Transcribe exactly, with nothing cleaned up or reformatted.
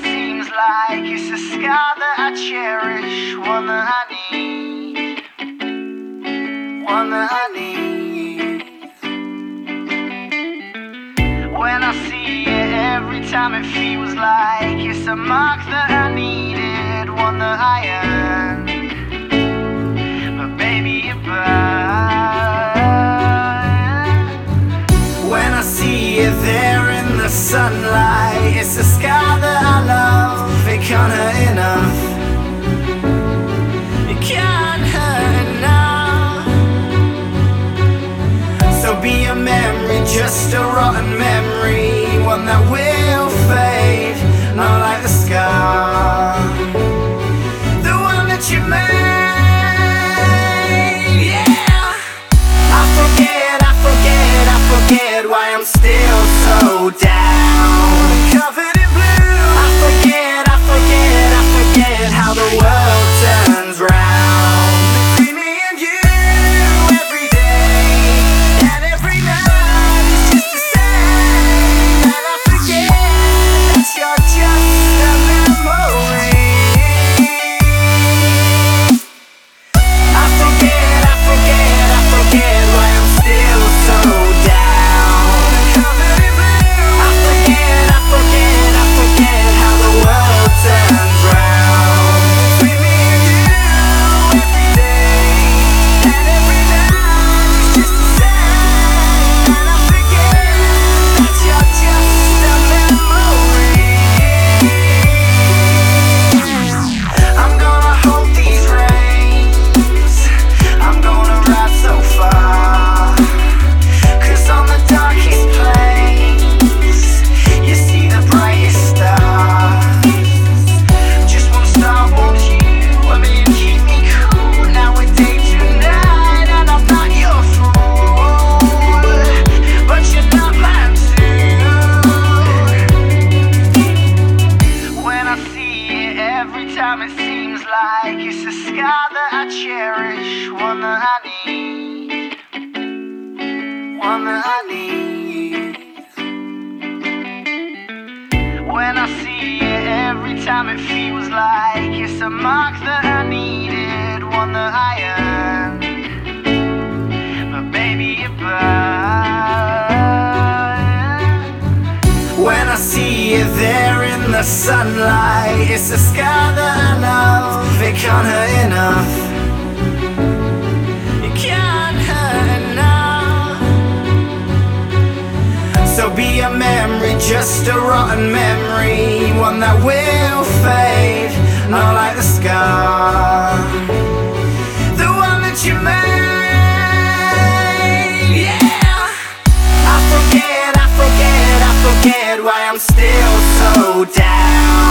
seems like it's a scar that I cherish, one that I need, one that I need. When I see it, every time it feels like it's a mark that I needed, one that I earned. But baby, it burns. When I see it there in the sunlight, it's a scar that I love. It can't hurt enough. It can't hurt enough. So be a memory, just a rotten memory, one that will fade, not like the scar, the one that you made. Yeah, I forget, I forget, I forget why I'm still so down, covered in blue. I forget, I forget, I forget how the world turns round between me and you. Every day and every night is just the same, and I forget that you're just a memory. I forget, I forget, I forget why I'm still so down, covered in blue. I forget, I forget, I forget how the world turns round between me and you. Every day and every night is just the same, and I forget that you're just a memory. I'm gonna hold these reins, I'm gonna ride so far, 'cause on the darkest plains you see the brightest stars. Just one star warms you, I mean keep me cool. Now we're day to night and I'm not your fool, but you're not mine too. When I see it, every time it seems like it's a scar that I cherish, one that I need, one that I need. When I see it, every time it feels like it's a mark that I needed, one that I earned. But baby, it burns. When I see it there in the sunlight, it's a scar that I love. It can't hurt enough. It can't hurt enough. So be a memory, just a rotten memory, one that will fade, not like the scar, the one that you made. Yeah, I forget, I forget, I forget why I'm still so down,